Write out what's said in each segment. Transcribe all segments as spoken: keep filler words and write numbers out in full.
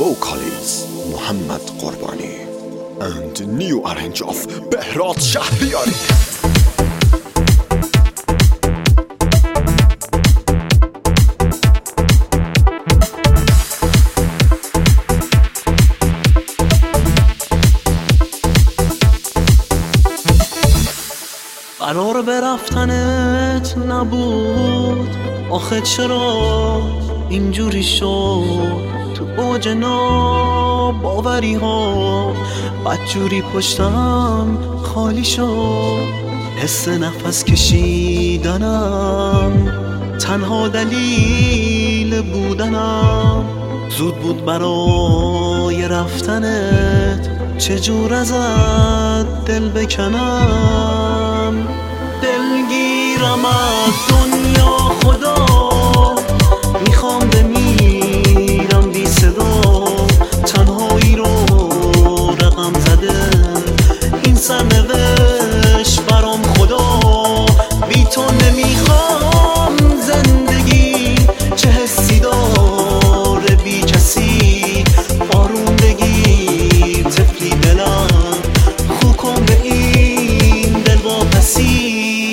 vocalist Muhammad Qurbani and new arrange of Behrat Shahriyari. قرار به رفتنت نبود، آخه چرا اینجوری شد؟ تو اوج ناباوری ها بدجوری پشتم خالی شد. حس نفس کشیدنم تنها دلیل بودنم. زود بود برای رفتنت، چجور ازت دل بکنم. دلگیرم از دنیا خدا، میخوام بمیرم بی صدا. تنهایی رو رقم زده این سرنوشت برام خدا. بی تو نمیخوام زندگی، چه حسی داره بی کسی. آروم بگیر طفلی دلم، خو کن به این دل واپسی.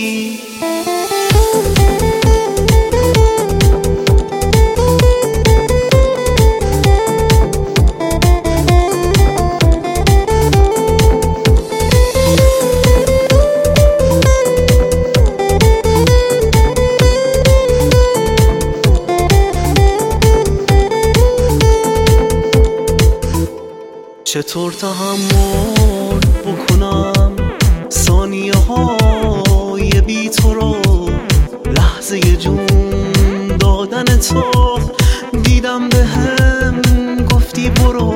چطور تحمل بکنم ثانیه های بی تو رو؟ لحظه جون دادن تو دیدم به هم گفتی برو.